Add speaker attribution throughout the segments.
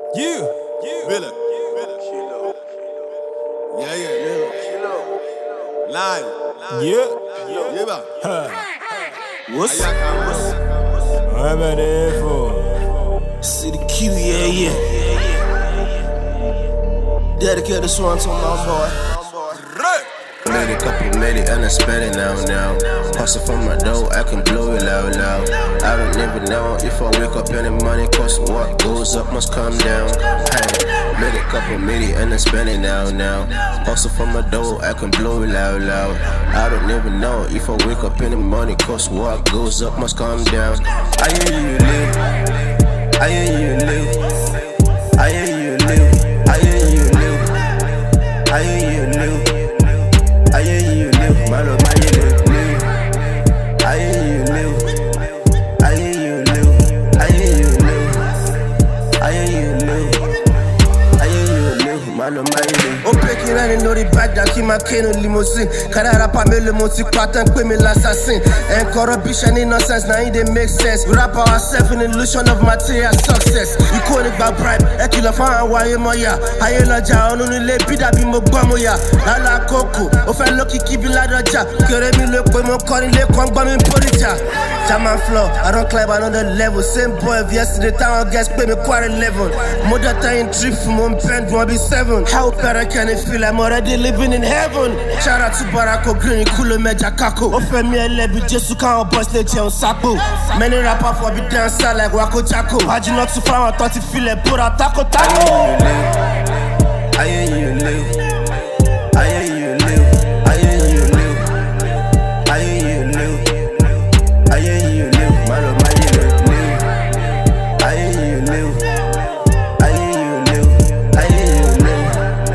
Speaker 1: Yeah.
Speaker 2: Villa. Yeah. Line.
Speaker 1: Yeah.
Speaker 2: What's
Speaker 1: I'm at it for
Speaker 3: City Q, yeah. Dedicate this one to my boy.
Speaker 4: Made a couple, made it, and I spend it now. Hustle for my dough, I can blow it loud. I don't never know if I wake up and the money costs. What goes up must come down. Hey, made a couple, made it, and I spend it now. Hustle for my dough, I can blow it loud. I don't never know if I wake up and the money costs. What goes up must come down. I hear you live. I hear you live. I hear you live. I hear you live. I hear you live. I hear you live, my love, I hear you live. I hear you live. I hear you live. I hear you live. I hear you live. I hear you live, my love, I hear you.
Speaker 3: On pékin rẹ́ni lórí bàjá kí máa kéènù limousine. Kárí rapper mélòó mo ti pàtàn pé mi l'assassin. Corruption ní nonsense, na it dey make sense. We rap ourselves in illusion of material success. Ikú ò ní gba bribe, ẹ kìlọ̀ fún àwọn ayé mọ́yà. Ayé lọ́jà ọ̀nù nílé bí dàbí mo gbọ́ mo yà. Lálá kókò, ó fẹ́ lókìkí bí ládọ́jà. Kéré mi lè pé mo kọrin lé kan gbọ́ mi bóríjà. German floor, I don't climb another level. Same boy of yesterday, táwọn guests pay me quite 11. Mo dọ̀tà in trip fún mo ń bend wọn bí 7. How better can it feel? I'm already living in heaven. Shout out to Barako Green, Kulo Meja Kako. Ó fẹ́ mi ẹlẹ́bi Jésù káwọn boys lè jẹun sápò. Many rappers for be dancer like Wako Jacko. Wájú náà tún fáwọn tó ti filẹ̀ bóra tako.
Speaker 4: I hear you live. I hear you live. I hear you live. I hear you live. I hear you live. My love, I hear you live. I hear you live. I hear you live. I hear you live.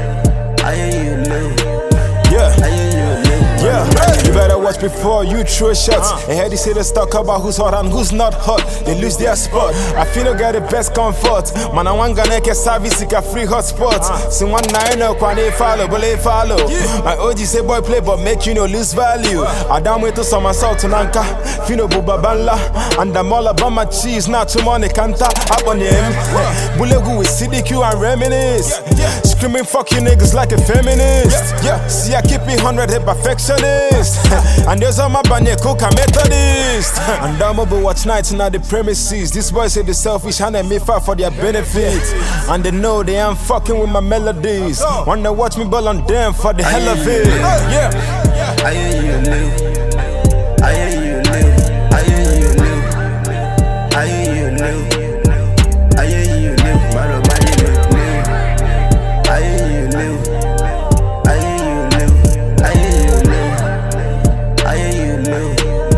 Speaker 4: I hear you live.
Speaker 1: Yeah.
Speaker 4: I hear you live.
Speaker 1: Yeah, you better watch before you throw shots. And hear these haters talk about who's hot and who's not hot. They lose their spot. I feel I got the best comfort. Man, I want to get service, a free hotspot. See 1-9 when they follow, but they follow. My OG say boy play, but make you no lose value. I down way to some assault to Nanka. Fino Bubabanla. And I'm all about my cheese, not too money canta. Up on him. Bulegu with CDQ and reminisce. Screaming fuck you niggas like a feminist. Yeah, see I keep it 100 hit perfectionist. And there's all my banya cook and methodist. And I'm over watch nights and at the premises. These boys say the selfish and they me fight for their benefit. And they know they ain't fucking with my melodies. Wanna watch me ball on them for the hell of it. Yeah.
Speaker 4: I hear you live. I hear you live. I hear you live. I hear you live. I hear you live. My love, I hear you live. I hear you live. I hear you live. I hear you live. I hear you live.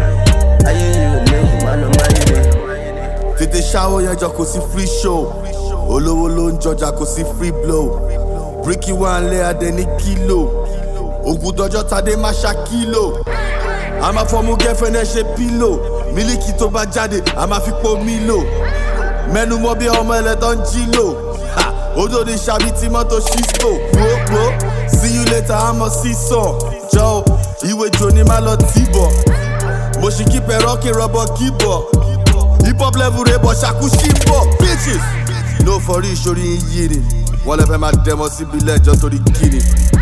Speaker 4: I hear you live. My love, I hear you.
Speaker 2: Tètè ṣáwó yẹn jọ kò sí free show. Olówó ló ń jọjà kò sí free blow. Bricky wà ń lé adé ní kílò. Ògùn dọjọ́ tadé má ṣá kílò. A máa fọmú gẹ́fẹ́ náà ṣe pílò. Mílíkì tó bá jáde, a máa fi po mílò. Mẹ́nu mọ́ bí ọmọ ẹlẹ́tọ́ ń jí lò. Odò ní ṣàbí tí mọ́tò ṣíṣkò. Gbogbo, see you later, àmọ́ sísàn. Jọ ìwé jò ní má lọ tìbọ̀. Mo ṣì kí pẹ̀rọ kí rọ̀bọ̀ kíbọ̀. Hip hop level rẹ̀ bọ̀ ṣàkú ṣíbọ̀. Bitches! No for real, ṣorí yìí ni. Wọ́n lè fẹ́ máa dẹmọ síbi lẹ́jọ́ torí kíni.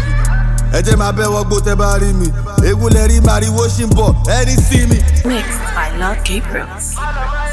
Speaker 2: Ẹ jẹ́ máa bẹ́ wọ́gbó tẹ́ bá rí mi. Egun lẹ rí màrìwó ṣì ń bọ̀, ẹni sí mi.
Speaker 5: Mixed by Lord Gabriels.